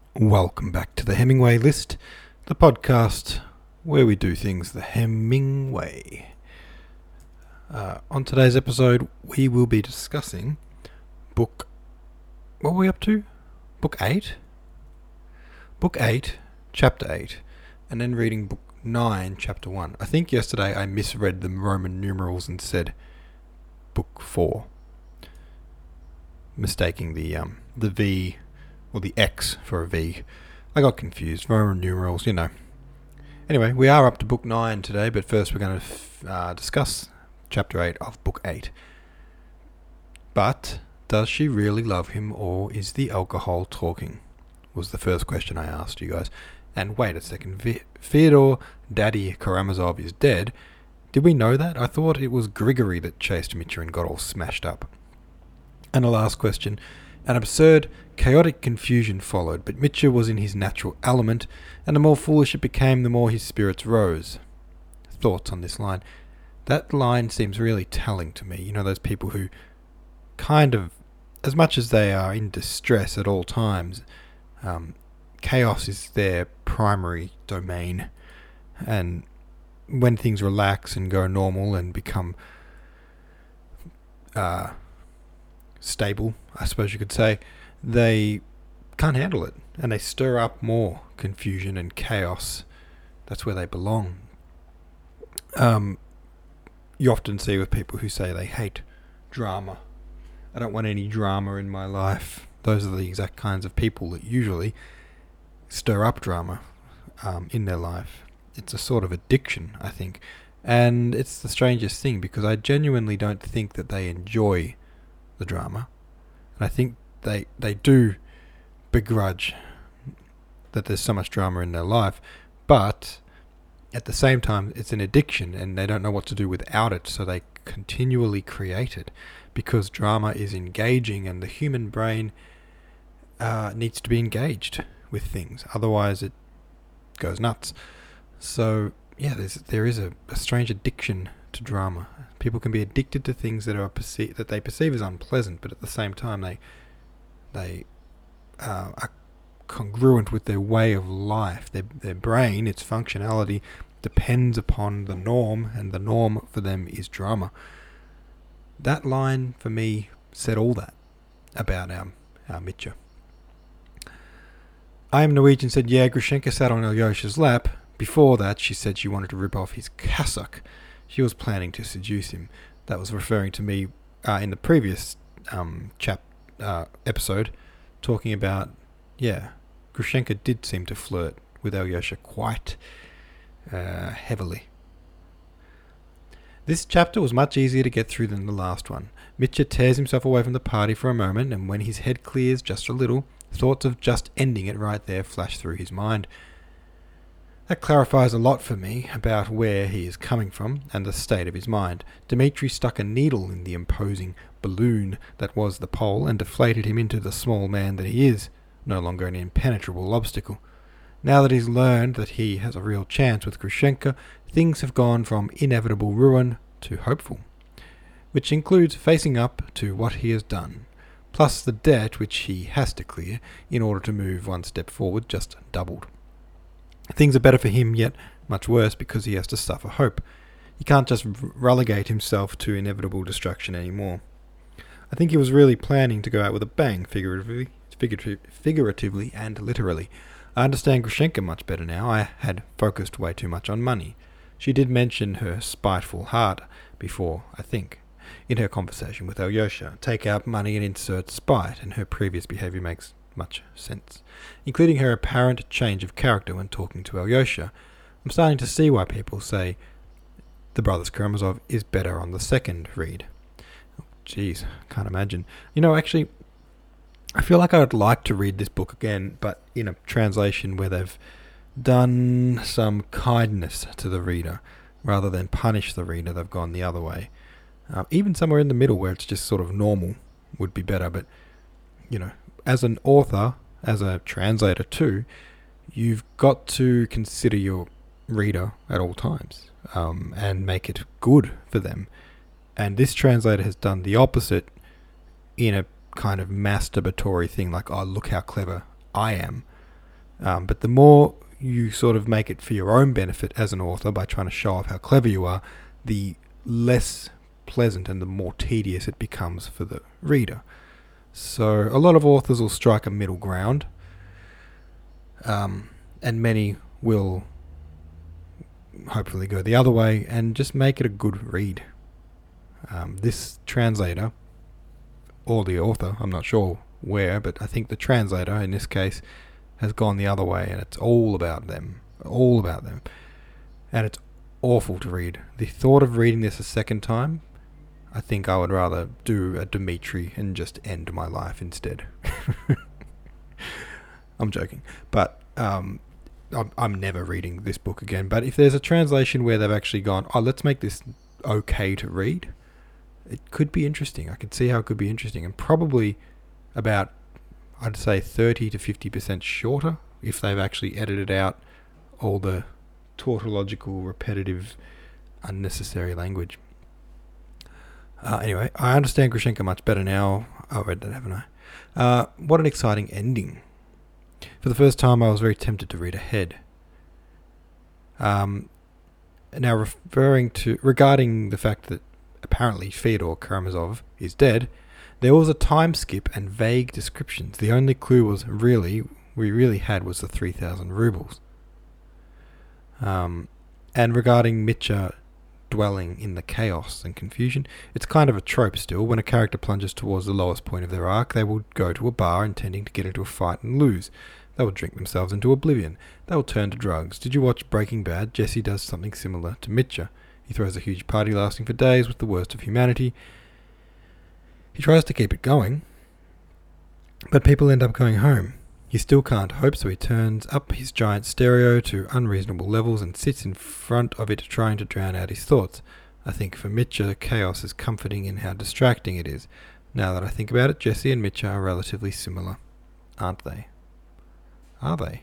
Welcome back to the Hemingway List, the podcast where we do things the Hemingway. On today's episode, we will be discussing book... What were we up to? Book 8? Book 8, Chapter 8, and then reading Book 9, Chapter 1. I think yesterday I misread the Roman numerals and said Book 4, mistaking the V... or the X for a V. I got confused. Roman numerals, you know. Anyway, we are up to Book 9 today, but first we're going to discuss Chapter 8 of Book 8. But, does she really love him, or is the alcohol talking? Was the first question I asked you guys. And wait a second, Fyodor Daddy Karamazov is dead? Did we know that? I thought it was Grigory that chased Mitya and got all smashed up. And the last question... An absurd, chaotic confusion followed, but Mitya was in his natural element, and the more foolish it became, the more his spirits rose. Thoughts on this line? That line seems really telling to me. You know, those people who kind of, as much as they are in distress at all times, chaos is their primary domain, and when things relax and go normal and become stable, I suppose you could say, they can't handle it, and they stir up more confusion and chaos. That's where they belong. You often see with people who say they hate drama. I don't want any drama in my life. Those are the exact kinds of people that usually stir up drama in their life. It's a sort of addiction, I think, and it's the strangest thing because I genuinely don't think that they enjoy the drama. And I think they do begrudge that there's so much drama in their life, but at the same time it's an addiction and they don't know what to do without it, so they continually create it because drama is engaging and the human brain needs to be engaged with things, otherwise it goes nuts. So yeah, there is a strange addiction to drama. People can be addicted to things that are that they perceive as unpleasant, but at the same time they are congruent with their way of life. Their brain, its functionality, depends upon the norm, and the norm for them is drama. That line for me said all that about our Mitya. I Am Norwegian said, yeah, Grushenka sat on Alyosha's lap. Before that, she said she wanted to rip off his cassock. She was planning to seduce him. That was referring to me in the previous episode, talking about, yeah, Grushenka did seem to flirt with Alyosha quite heavily. This chapter was much easier to get through than the last one. Mitya tears himself away from the party for a moment, and when his head clears just a little, thoughts of just ending it right there flash through his mind. That clarifies a lot for me about where he is coming from and the state of his mind. Dmitri stuck a needle in the imposing balloon that was the pole and deflated him into the small man that he is, no longer an impenetrable obstacle. Now that he's learned that he has a real chance with Grushenka, things have gone from inevitable ruin to hopeful, which includes facing up to what he has done, plus the debt which he has to clear in order to move one step forward just doubled. Things are better for him, yet much worse because he has to suffer hope. He can't just relegate himself to inevitable destruction anymore. I think he was really planning to go out with a bang, figuratively and literally. I understand Grushenka much better now. I had focused way too much on money. She did mention her spiteful heart before, I think, in her conversation with Alyosha. Take out money and insert spite, and her previous behaviour makes much sense, including her apparent change of character when talking to Alyosha. I'm starting to see why people say The Brothers Karamazov is better on the second read. Jeez, can't imagine. You know, actually, I feel like I would like to read this book again, but in a translation where they've done some kindness to the reader rather than punish the reader. They've gone the other way. Even somewhere in the middle where it's just sort of normal would be better, but, you know, as an author, as a translator too, you've got to consider your reader at all times and make it good for them. And this translator has done the opposite in a kind of masturbatory thing, like, oh, look how clever I am. But the more you sort of make it for your own benefit as an author by trying to show off how clever you are, the less pleasant and the more tedious it becomes for the reader. So a lot of authors will strike a middle ground, and many will hopefully go the other way and just make it a good read. This translator, or the author, I'm not sure where, but I think the translator in this case has gone the other way, and it's all about them. And it's awful to read. The thought of reading this a second time, I think I would rather do a Dimitri and just end my life instead. I'm joking. But I'm never reading this book again. But if there's a translation where they've actually gone, let's make this okay to read, it could be interesting. I could see how it could be interesting. And probably about, I'd say, 30 to 50% shorter if they've actually edited out all the tautological, repetitive, unnecessary language. Anyway, I understand Grushenka much better now. I read that, haven't I? What an exciting ending. For the first time, I was very tempted to read ahead. Now, regarding the fact that apparently Fyodor Karamazov is dead, there was a time skip and vague descriptions. The only clue we really had was the 3,000 rubles. And regarding Mitya dwelling in the chaos and confusion, it's kind of a trope still. When a character plunges towards the lowest point of their arc, they will go to a bar intending to get into a fight and lose. They will drink themselves into oblivion. They will turn to drugs. Did you watch Breaking Bad? Jesse does something similar to Mitya. He throws a huge party lasting for days with the worst of humanity. He tries to keep it going, but people end up going home. He still can't hope, so he turns up his giant stereo to unreasonable levels and sits in front of it trying to drown out his thoughts. I think for Mitya, chaos is comforting in how distracting it is. Now that I think about it, Jesse and Mitya are relatively similar, aren't they? Are they?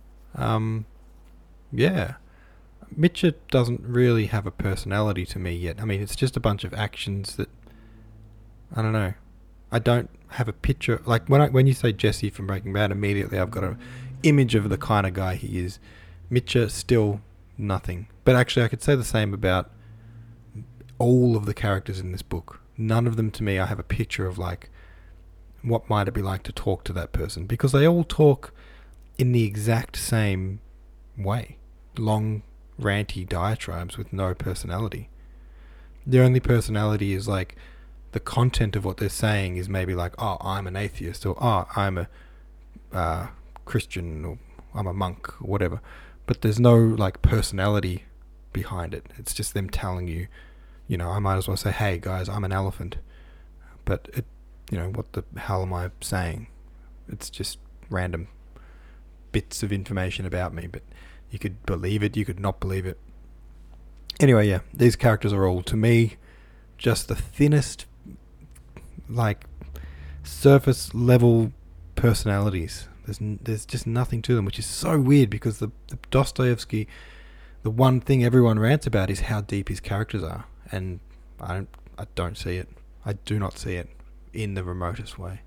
Yeah. Mitya doesn't really have a personality to me yet. I mean, it's just a bunch of actions that, I don't know. I don't have a picture. Like, when you say Jesse from Breaking Bad, immediately I've got an image of the kind of guy he is. Mitya, still nothing. But actually, I could say the same about all of the characters in this book. None of them, to me, I have a picture of, like, what might it be like to talk to that person. Because they all talk in the exact same way. Long, ranty diatribes with no personality. Their only personality is, like, the content of what they're saying is maybe like, oh, I'm an atheist, or oh, I'm a Christian, or I'm a monk, or whatever. But there's no, like, personality behind it. It's just them telling you, I might as well say, hey, guys, I'm an elephant. But, what the hell am I saying? It's just random bits of information about me, but you could believe it, you could not believe it. Anyway, yeah, these characters are all, to me, just the thinnest, like, surface level personalities. There's just nothing to them, which is so weird, because the Dostoevsky, the one thing everyone rants about is how deep his characters are, and I don't see it. I do not see it in the remotest way.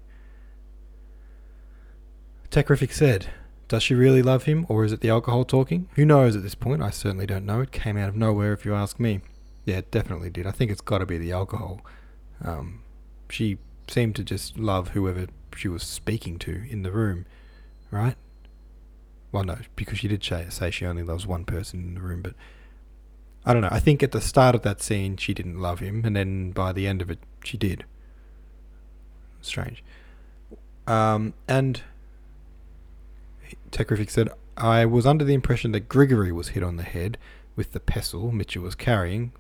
Techrific said, does she really love him, or is it the alcohol talking? Who knows at this point? I certainly don't know. It came out of nowhere, if you ask me. Yeah, it definitely did. I think it's got to be the alcohol. She seemed to just love whoever she was speaking to in the room, right? Well, no, because she did say she only loves one person in the room, but I don't know. I think at the start of that scene, she didn't love him, and then by the end of it, she did. Strange. And Techrific said, I was under the impression that Grigory was hit on the head with the pestle Mitya was carrying.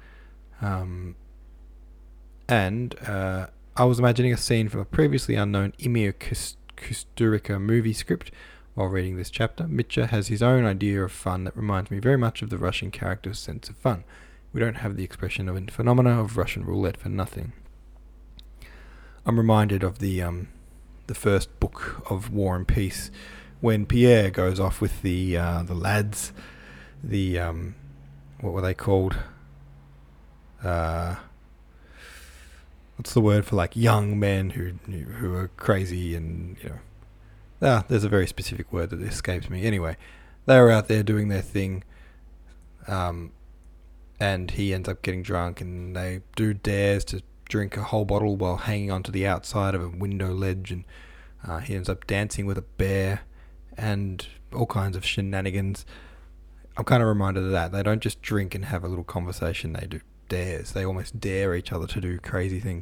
And I was imagining a scene from a previously unknown Emir Kusturica movie script while reading this chapter. Mitya has his own idea of fun that reminds me very much of the Russian character's sense of fun. We don't have the expression of a phenomena of Russian roulette for nothing. I'm reminded of the first book of War and Peace, when Pierre goes off with the lads, what were they called? What's the word for, like, young men who are crazy and There's a very specific word that escapes me. Anyway, they were out there doing their thing, and he ends up getting drunk, and they do dares to drink a whole bottle while hanging onto the outside of a window ledge, and he ends up dancing with a bear, and all kinds of shenanigans. I'm kind of reminded of that. They don't just drink and have a little conversation, they do dares. They almost dare each other to do crazy things.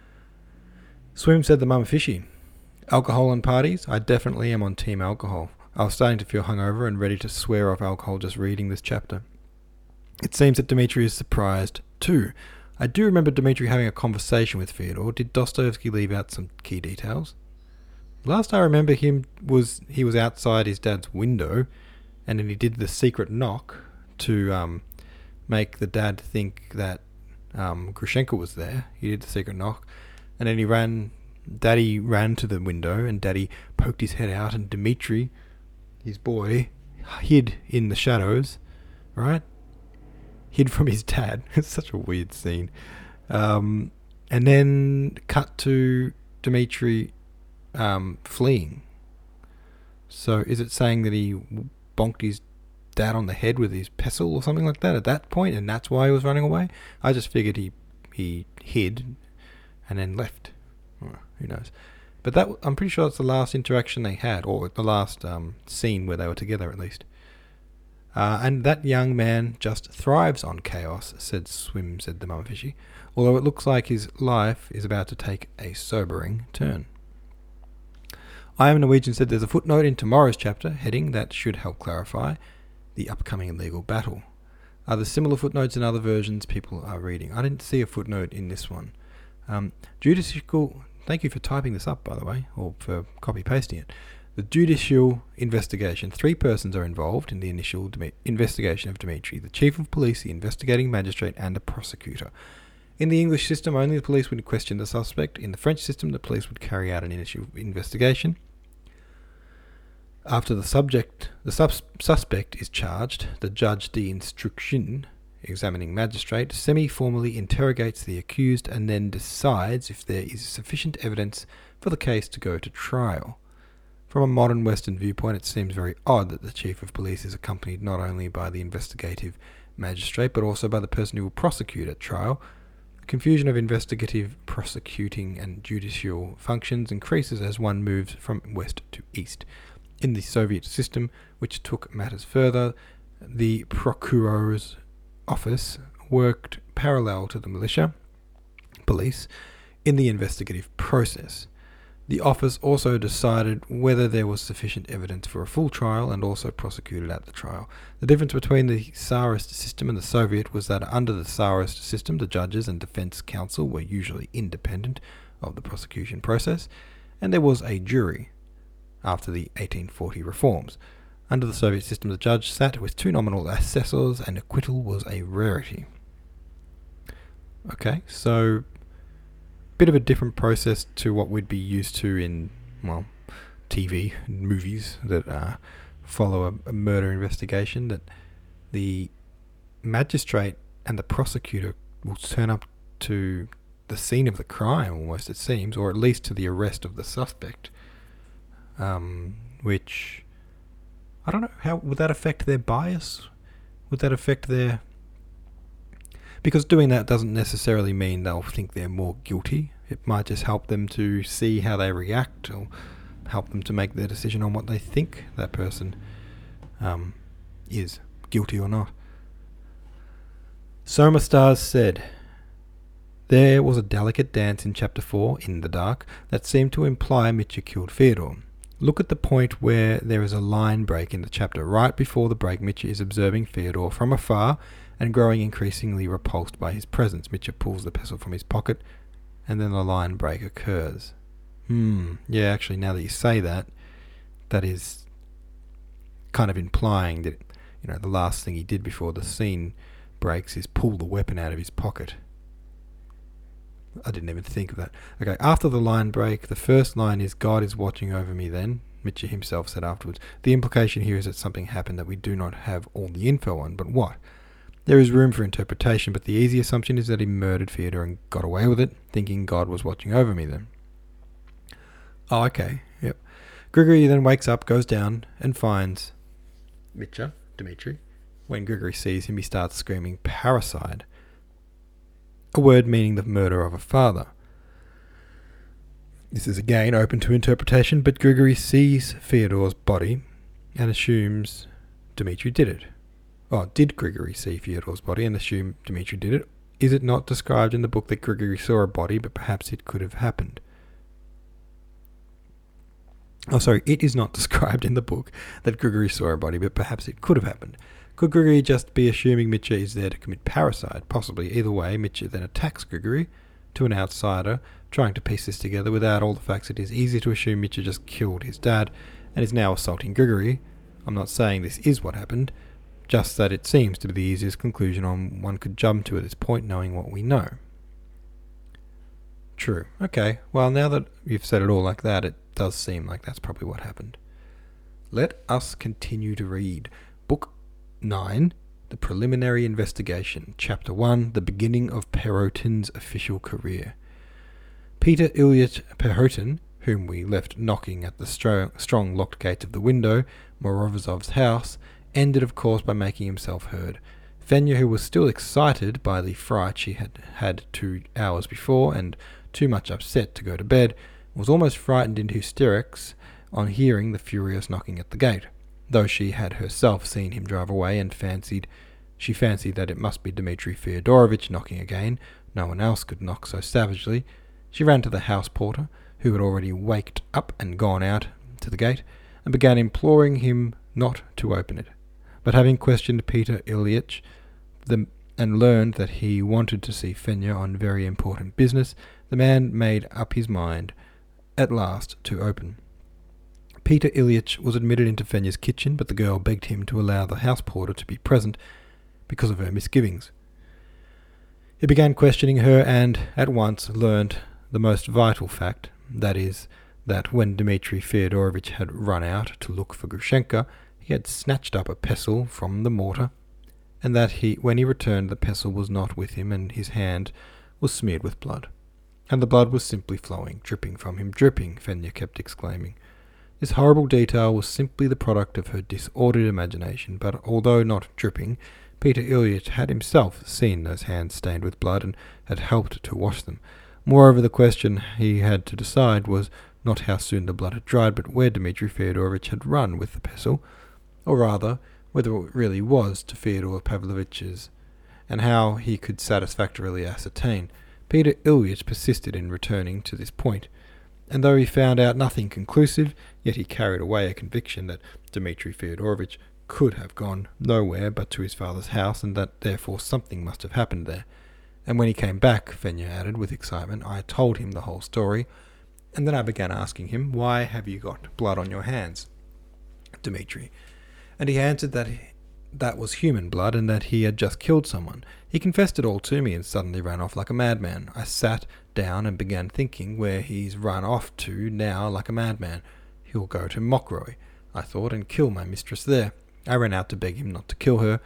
Swim said the Mama Fishy. Alcohol and parties? I definitely am on team alcohol. I was starting to feel hungover and ready to swear off alcohol just reading this chapter. It seems that Dmitri is surprised too. I do remember Dmitri having a conversation with Fyodor. Did Dostoevsky leave out some key details? Last I remember he was outside his dad's window, and then he did the secret knock to make the dad think that Grushenka was there. He did the secret knock, and then Daddy ran to the window, and Daddy poked his head out, and Dmitri, his boy, hid in the shadows, right? Hid from his dad. It's such a weird scene. And then cut to Dmitri fleeing. So is it saying that he bonked his dad on the head with his pestle or something like that at that point, and that's why he was running away? I just figured he hid and then left. Who knows? But I'm pretty sure that's the last interaction they had, or the last scene where they were together at least. And that young man just thrives on chaos, said the Mama Fishy, although it looks like his life is about to take a sobering turn. I Am Norwegian said there's a footnote in tomorrow's chapter heading that should help clarify the upcoming legal battle. Are there similar footnotes in other versions people are reading? I didn't see a footnote in this one. Judicial... Thank you for typing this up, by the way, or for copy-pasting it. The judicial investigation. 3 persons are involved in the initial investigation of Dmitri: the chief of police, the investigating magistrate, and a prosecutor. In the English system, only the police would question the suspect. In the French system, the police would carry out an initial investigation. After the suspect is charged, the judge d'instruction, examining magistrate, semi-formally interrogates the accused and then decides if there is sufficient evidence for the case to go to trial. From a modern Western viewpoint, it seems very odd that the chief of police is accompanied not only by the investigative magistrate but also by the person who will prosecute at trial. The confusion of investigative, prosecuting and judicial functions increases as one moves from west to east. In the Soviet system, which took matters further, the procuror's office worked parallel to the militia, police, in the investigative process. The office also decided whether there was sufficient evidence for a full trial and also prosecuted at the trial. The difference between the Tsarist system and the Soviet was that under the Tsarist system, the judges and defense counsel were usually independent of the prosecution process, and there was a jury after the 1840 reforms. Under the Soviet system, the judge sat with 2 nominal assessors, and acquittal was a rarity. Okay, so bit of a different process to what we'd be used to in, well, TV movies that follow a murder investigation, that the magistrate and the prosecutor will turn up to the scene of the crime almost, it seems, or at least to the arrest of the suspect, which... I don't know, how would that affect their bias? Would that affect their... Because doing that doesn't necessarily mean they'll think they're more guilty. It might just help them to see how they react, or help them to make their decision on what they think that person is, guilty or not. Soma Stars said, there was a delicate dance in Chapter 4, In the Dark, that seemed to imply Mitya killed Fyodor. Look at the point where there is a line break in the chapter. Right before the break, Mitya is observing Fyodor from afar and growing increasingly repulsed by his presence. Mitya pulls the pestle from his pocket, and then the line break occurs. Yeah, actually, now that you say that, that is kind of implying that, the last thing he did before the scene breaks is pull the weapon out of his pocket. I didn't even think of that. Okay, after the line break, the first line is, God is watching over me then, Mitya himself said afterwards. The implication here is that something happened that we do not have all the info on, but what? There is room for interpretation, but the easy assumption is that he murdered Fyodor and got away with it, thinking God was watching over me then. Oh, okay, yep. Grigory then wakes up, goes down, and finds Mitya, Dmitri. When Grigory sees him, he starts screaming parricide, a word meaning the murder of a father. This is again open to interpretation, but Grigory sees Fyodor's body and assumes Dmitri did it. Oh, did Grigory see Fyodor's body and assume Dmitri did it? Is it not described in the book that Grigory saw a body, but perhaps it could have happened? Oh, sorry, it is not described in the book that Grigory saw a body, but perhaps it could have happened. Could Grigory just be assuming Mitya is there to commit parricide? Possibly. Either way, Mitya then attacks Grigory. To an outsider, trying to piece this together without all the facts, it is easy to assume Mitya just killed his dad and is now assaulting Grigory. I'm not saying this is what happened, just that it seems to be the easiest conclusion one could jump to at this point, knowing what we know. True. Okay, well, now that you've said it all like that, it does seem like that's probably what happened. Let us continue to read. Book 9, The Preliminary Investigation. Chapter 1, The Beginning of Perhotin's Official Career. Peter Ilyich Perhotin, whom we left knocking at the strong locked gate of the window, Morozov's house, ended of course by making himself heard. Fenya, who was still excited by the fright she had had 2 hours before and too much upset to go to bed, was almost frightened into hysterics on hearing the furious knocking at the gate. Though she had herself seen him drive away and fancied that it must be Dmitri Fyodorovich knocking again, no one else could knock so savagely, she ran to the house porter, who had already waked up and gone out to the gate, and began imploring him not to open it. But having questioned Peter Ilyich and learned that he wanted to see Fenya on very important business, the man made up his mind at last to open. Peter Ilyich was admitted into Fenya's kitchen, but the girl begged him to allow the house porter to be present because of her misgivings. He began questioning her and at once learned the most vital fact, that is, that when Dmitri Fyodorovich had run out to look for Grushenka, he had snatched up a pestle from the mortar, and that when he returned the pestle was not with him, and his hand was smeared with blood. And the blood was simply flowing, dripping from him, dripping, Fenya kept exclaiming. This horrible detail was simply the product of her disordered imagination, but although not dripping, Peter Ilyich had himself seen those hands stained with blood and had helped to wash them. Moreover, the question he had to decide was not how soon the blood had dried, but where Dmitri Fyodorovich had run with the pestle, or rather, whether it really was to Fyodor Pavlovich's, and how he could satisfactorily ascertain. Peter Ilyich persisted in returning to this point, and though he found out nothing conclusive, yet he carried away a conviction that Dmitri Fyodorovich could have gone nowhere but to his father's house, and that therefore something must have happened there. And when he came back, Fenya added with excitement, I told him the whole story, and then I began asking him, why have you got blood on your hands, Dmitri? And he answered that that was human blood and that he had just killed someone. He confessed it all to me and suddenly ran off like a madman. I sat down and began thinking where he's run off to now like a madman. He'll go to Mokroy, I thought, and kill my mistress there. I ran out to beg him not to kill her.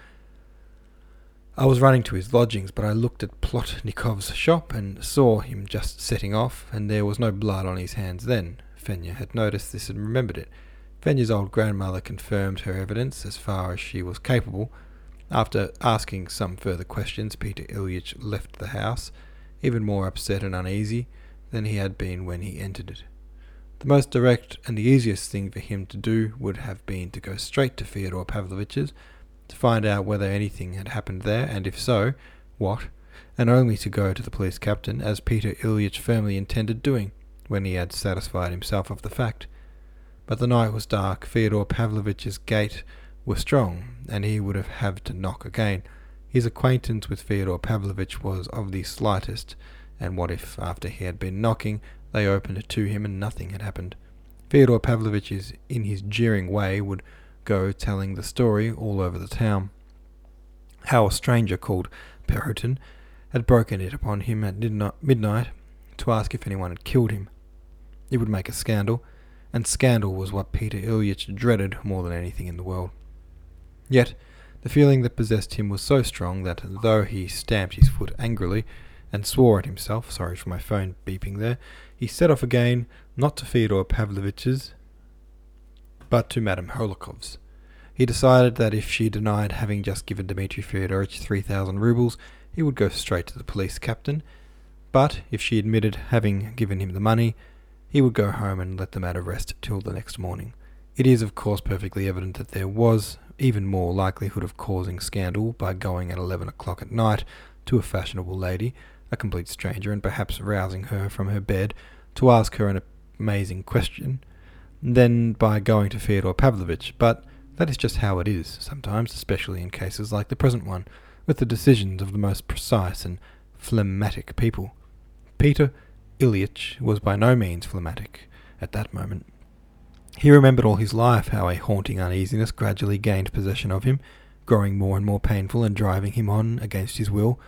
I was running to his lodgings, but I looked at Plotnikov's shop and saw him just setting off, and there was no blood on his hands then. Fenya had noticed this and remembered it. Fenya's old grandmother confirmed her evidence as far as she was capable. After asking some further questions, Peter Ilyich left the house, even more upset and uneasy than he had been when he entered it. The most direct and the easiest thing for him to do would have been to go straight to Fyodor Pavlovich's, to find out whether anything had happened there, and if so, what, and only to go to the police captain, as Peter Ilyich firmly intended doing, when he had satisfied himself of the fact. But the night was dark, Fyodor Pavlovich's gate was strong, and he would have had to knock again. His acquaintance with Fyodor Pavlovich was of the slightest, and what if, after he had been knocking, they opened it to him and nothing had happened? Fyodor Pavlovich, in his jeering way, would go telling the story all over the town. How a stranger called Perhotin had broken it upon him at midnight to ask if anyone had killed him. It would make a scandal, and scandal was what Peter Ilyich dreaded more than anything in the world. Yet the feeling that possessed him was so strong that, though he stamped his foot angrily and swore at himself, sorry for my phone beeping there, he set off again, not to Fyodor Pavlovich's, but to Madame Holokov's. He decided that if she denied having just given Dmitri Fyodorovich 3,000 rubles, he would go straight to the police captain, but if she admitted having given him the money, he would go home and let the matter rest till the next morning. It is, of course, perfectly evident that there was even more likelihood of causing scandal by going at 11 o'clock at night to a fashionable lady, a complete stranger, and perhaps rousing her from her bed to ask her an amazing question, than by going to Fyodor Pavlovitch, but that is just how it is sometimes, especially in cases like the present one, with the decisions of the most precise and phlegmatic people. Peter Ilyich was by no means phlegmatic at that moment. He remembered all his life how a haunting uneasiness gradually gained possession of him, growing more and more painful and driving him on against his will.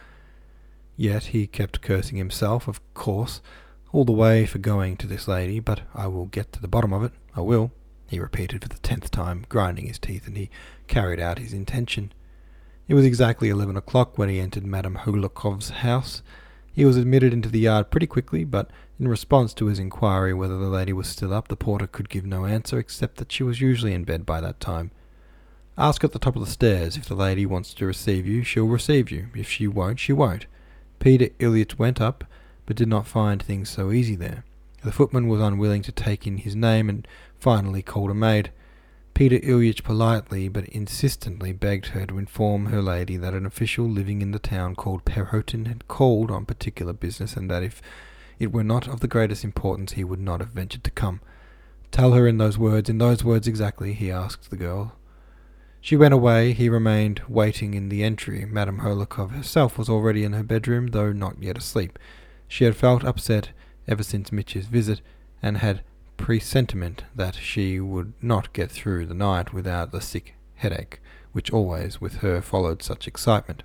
Yet he kept cursing himself, of course, all the way for going to this lady, but I will get to the bottom of it, I will, he repeated for the 10th time, grinding his teeth, and he carried out his intention. It was exactly 11 o'clock when he entered Madame Holokov's house. He was admitted into the yard pretty quickly, but in response to his inquiry whether the lady was still up, the porter could give no answer except that she was usually in bed by that time. Ask at the top of the stairs. If the lady wants to receive you, she'll receive you. If she won't, she won't. Peter Ilyich went up, but did not find things so easy there. The footman was unwilling to take in his name and finally called a maid. Peter Ilyich politely but insistently begged her to inform her lady that an official living in the town called Perhotin had called on particular business, and that if it were not of the greatest importance he would not have ventured to come. Tell her in those words exactly, he asked the girl. She went away. He remained waiting in the entry. Madame Holikov herself was already in her bedroom, though not yet asleep. She had felt upset ever since Mitya's visit, and had presentiment that she would not get through the night without the sick headache, which always with her followed such excitement.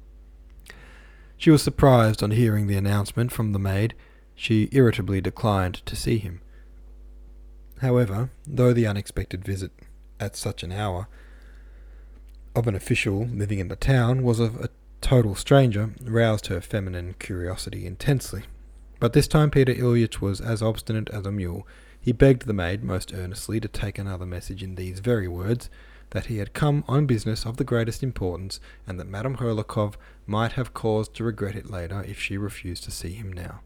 She was surprised on hearing the announcement from the maid. She irritably declined to see him. However, though the unexpected visit at such an hour of an official living in the town was of a total stranger, roused her feminine curiosity intensely. But this time Peter Ilyich was as obstinate as a mule. He begged the maid most earnestly to take another message in these very words, that he had come on business of the greatest importance, and that Madame Holikov might have cause to regret it later if she refused to see him now.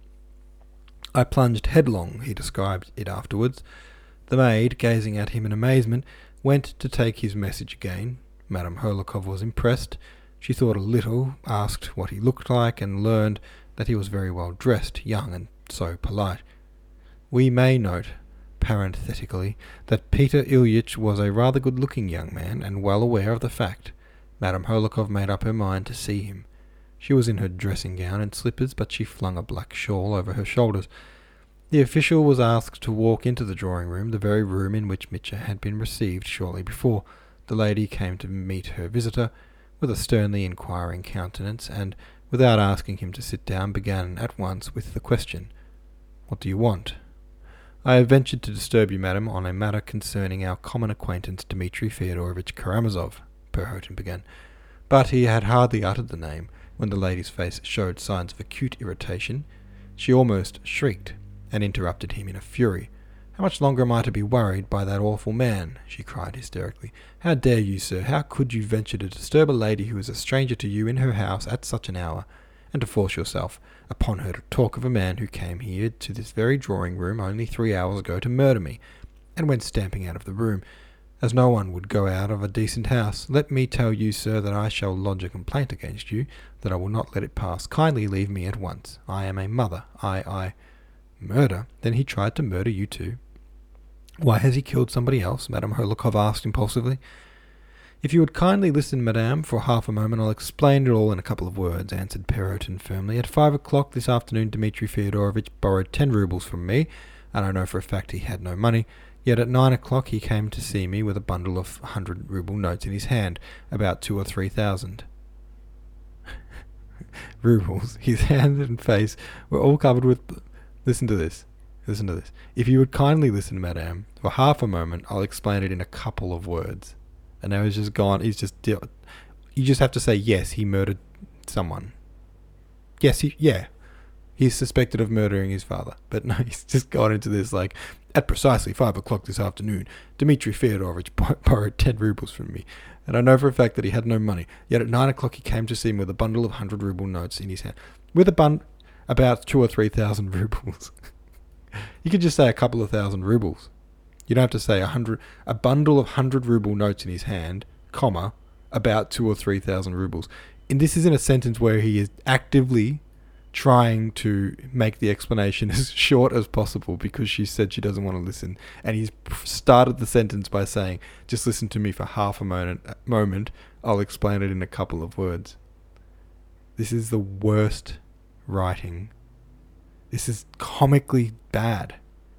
I plunged headlong, he described it afterwards. The maid, gazing at him in amazement, went to take his message again. Madame Holikov was impressed. She thought a little, asked what he looked like, and learned that he was very well dressed, young, and so polite. We may note, parenthetically, that Peter Ilyich was a rather good-looking young man, and well aware of the fact. Madame Holikov made up her mind to see him. She was in her dressing-gown and slippers, but she flung a black shawl over her shoulders. The official was asked to walk into the drawing-room, the very room in which Mitya had been received shortly before. The lady came to meet her visitor with a sternly inquiring countenance, and, without asking him to sit down, began at once with the question, "What do you want?" "I have ventured to disturb you, madam, on a matter concerning our common acquaintance Dmitri Fyodorovich Karamazov," Perhotin began. But he had hardly uttered the name when the lady's face showed signs of acute irritation. She almost shrieked, and interrupted him in a fury. "How much longer am I to be worried by that awful man?" she cried hysterically. "How dare you, sir? How could you venture to disturb a lady who is a stranger to you in her house at such an hour, and to force yourself upon her to talk of a man who came here to this very drawing-room only 3 hours ago to murder me, and went stamping out of the room, as no one would go out of a decent house? Let me tell you, sir, that I shall lodge a complaint against you, that I will not let it pass. Kindly leave me at once. I am a mother. I... Murder? Then he tried to murder you too?" "Why, has he killed somebody else?" Madame Holikov asked impulsively. "If you would kindly listen, madame, for half a moment, I'll explain it all in a couple of words," answered Perhotin firmly. "At 5 o'clock this afternoon, Dmitri Fyodorovich borrowed 10 rubles from me, and I know for a fact he had no money. Yet at 9 o'clock he came to see me with a bundle of 100-ruble notes in his hand, about 2,000 or 3,000 rubles. His hands and face were all covered with... Listen to this. If you would kindly listen, madame, for half a moment, I'll explain it in a couple of words." And now he's just gone. You just have to say, yes, he murdered someone. Yes, yeah. He's suspected of murdering his father. But no, he's just gone into this like, at precisely 5 o'clock this afternoon, Dmitry Feodorovich borrowed 10 rubles from me. And I know for a fact that he had no money. Yet at 9 o'clock he came to see me with a bundle of 100-ruble notes in his hand. With about 2,000 or 3,000 rubles. You could just say a couple of thousand rubles. You don't have to say a bundle of 100-ruble notes in his hand, comma, about 2,000 or 3,000 rubles. And this is in a sentence where he is actively trying to make the explanation as short as possible because she said she doesn't want to listen. And he's started the sentence by saying, just listen to me for half a moment. I'll explain it in a couple of words. This is the worst writing. This is comically bad.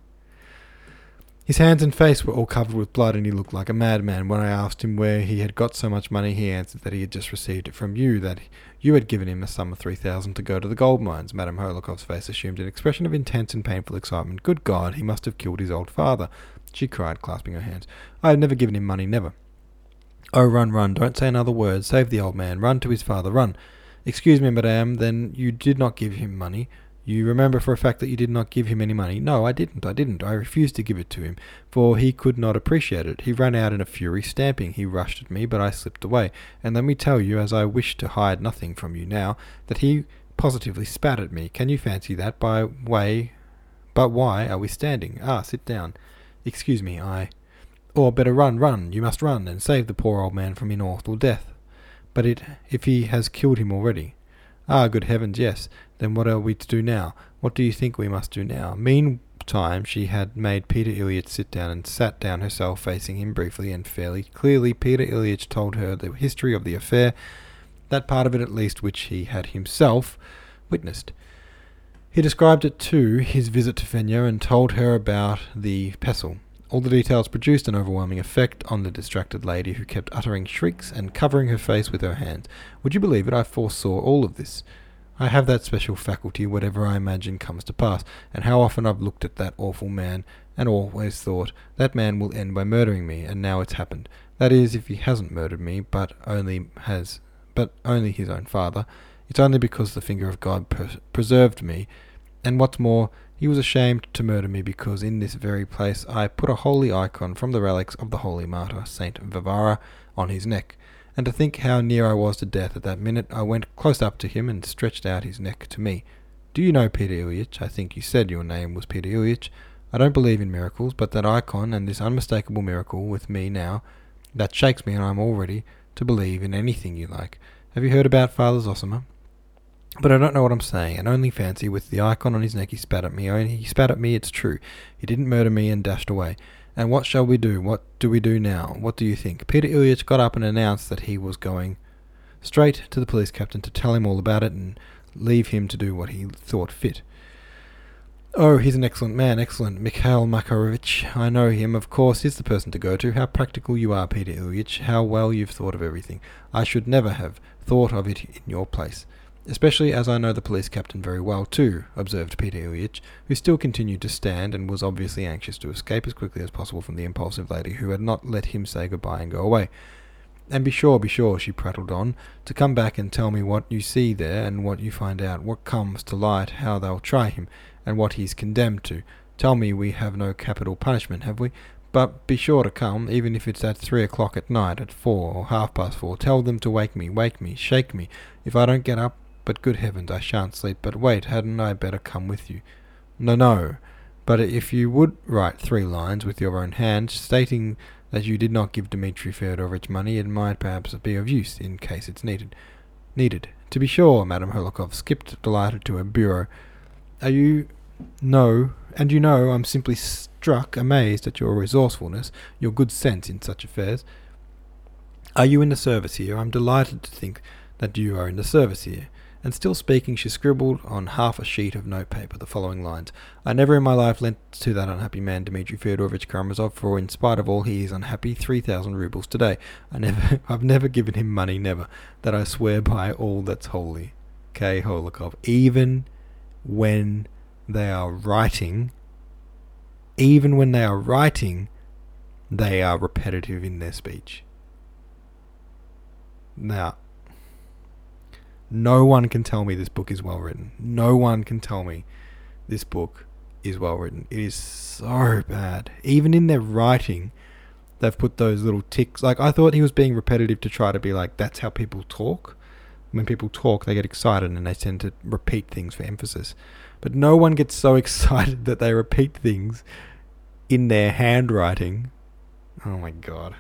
His hands and face were all covered with blood and he looked like a madman. When I asked him where he had got so much money, he answered that he had just received it from you, that you had given him a sum of 3,000 to go to the gold mines. Madame Holokov's face assumed an expression of intense and painful excitement. Good God, he must have killed his old father, she cried, clasping her hands. I have never given him money, never. Oh, run, run, don't say another word. Save the old man. Run to his father, run. Excuse me, madame, then you did not give him money. You remember for a fact that you did not give him any money. No, I didn't. I refused to give it to him, for he could not appreciate it. He ran out in a fury, stamping. He rushed at me, but I slipped away. And let me tell you, as I wish to hide nothing from you now, that he positively spat at me. Can you fancy that? But why are we standing? Ah, sit down. Excuse me, Or better run, you must run, and save the poor old man from awful death. But if he has killed him already. Ah, good heavens, yes. Then what are we to do now? What do you think we must do now? Meantime, she had made Peter Ilyich sit down and sat down herself, facing him briefly and fairly clearly. Peter Ilyich told her the history of the affair, that part of it at least which he had himself witnessed. He described it too, his visit to Fenya, and told her about the pestle. All the details produced an overwhelming effect on the distracted lady, who kept uttering shrieks and covering her face with her hands. Would you believe it? I foresaw all of this. I have that special faculty, whatever I imagine comes to pass, and how often I've looked at that awful man, and always thought, that man will end by murdering me, and now it's happened. That is, if he hasn't murdered me, but only his own father. It's only because the finger of God preserved me, and what's more, he was ashamed to murder me because in this very place I put a holy icon from the relics of the holy martyr, Saint Varvara, on his neck. And to think how near I was to death at that minute, I went close up to him and stretched out his neck to me. Do you know Peter Ilyich? I think you said your name was Peter Ilyich. I don't believe in miracles, but that icon and this unmistakable miracle with me now, that shakes me, and I'm all ready to believe in anything you like. Have you heard about Father Zosima? But I don't know what I'm saying, and only fancy, with the icon on his neck he spat at me. Only he spat at me, it's true. He didn't murder me and dashed away. And what shall we do? What do we do now? What do you think? Peter Ilyich got up and announced that he was going straight to the police captain to tell him all about it and leave him to do what he thought fit. Oh, he's an excellent man, excellent. Mikhail Makarovich. I know him, of course, is the person to go to. How practical you are, Peter Ilyich. How well you've thought of everything. I should never have thought of it in your place. Especially as I know the police captain very well too, observed Peter Ilyich, who still continued to stand and was obviously anxious to escape as quickly as possible from the impulsive lady who had not let him say goodbye and go away. And be sure, she prattled on, to come back and tell me what you see there and what you find out, what comes to light, how they'll try him, and what he's condemned to. Tell me we have no capital punishment, have we? But be sure to come, even if it's at 3 o'clock at night, at 4 or 4:30. Tell them to wake me, shake me. If I don't get up, but good heavens, I shan't sleep. But wait, hadn't I better come with you? No. But if you would write 3 lines with your own hand, stating that you did not give Dmitry Feodorovich money, it might perhaps be of use, in case it's needed. To be sure, Madame Holikov skipped delighted to her bureau. No, and you know, I'm simply struck, amazed at your resourcefulness, your good sense in such affairs. Are you in the service here? I'm delighted to think that you are in the service here. And still speaking, she scribbled on half a sheet of notepaper the following lines. I never in my life lent to that unhappy man Dmitry Feodorovich Karamazov, for in spite of all he is unhappy. 3,000 rubles today. I've never given him money, never. That I swear by all that's holy. K. Holikov. Even when they are writing, they are repetitive in their speech. Now, No one can tell me this book is well written. No one can tell me this book is well written. It is so bad. Even in their writing, they've put those little ticks. Like, I thought he was being repetitive to try to be like, that's how people talk. When people talk, they get excited and they tend to repeat things for emphasis. But no one gets so excited that they repeat things in their handwriting. Oh my god.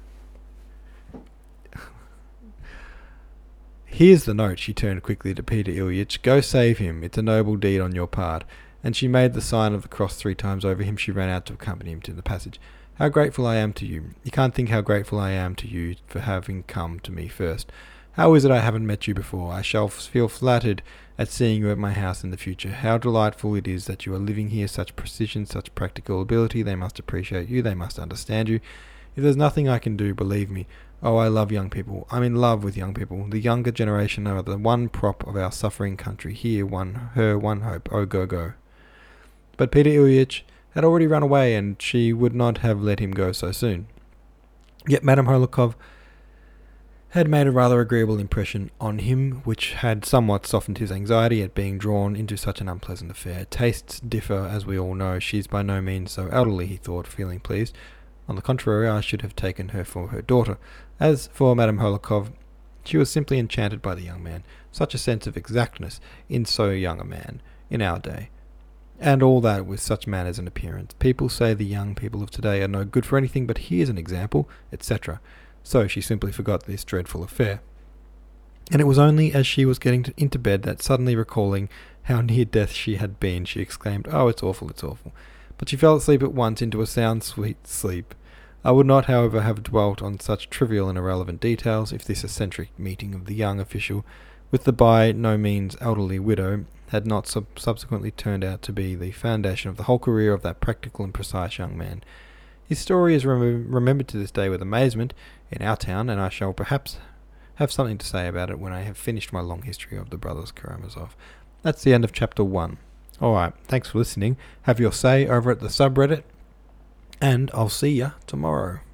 Here's the note, she turned quickly to Peter Ilyich. Go save him. It's a noble deed on your part. And she made the sign of the cross 3 times over him. She ran out to accompany him to the passage. How grateful I am to you. You can't think how grateful I am to you for having come to me first. How is it I haven't met you before? I shall feel flattered at seeing you at my house in the future. How delightful it is that you are living here, such precision, such practical ability. They must appreciate you. They must understand you. If there's nothing I can do, believe me. Oh, I love young people. I'm in love with young people. The younger generation are the one prop of our suffering country. Here, one hope. Oh, go, go. But Peter Ilyich had already run away, and she would not have let him go so soon. Yet Madame Holikov had made a rather agreeable impression on him, which had somewhat softened his anxiety at being drawn into such an unpleasant affair. Tastes differ, as we all know. She's by no means so elderly, he thought, feeling pleased. On the contrary, I should have taken her for her daughter. As for Madame Holikov, she was simply enchanted by the young man. Such a sense of exactness in so young a man, in our day. And all that with such manners and appearance. People say the young people of today are no good for anything, but here's an example, etc. So she simply forgot this dreadful affair. And it was only as she was getting into bed that, suddenly recalling how near death she had been, she exclaimed, "Oh, it's awful, it's awful." But she fell asleep at once into a sound, sweet sleep. I would not, however, have dwelt on such trivial and irrelevant details if this eccentric meeting of the young official with the by no means elderly widow had not subsequently turned out to be the foundation of the whole career of that practical and precise young man. His story is remembered to this day with amazement in our town, and I shall perhaps have something to say about it when I have finished my long history of the brothers Karamazov. That's the end of chapter 1. Alright, thanks for listening. Have your say over at the subreddit, and I'll see ya tomorrow.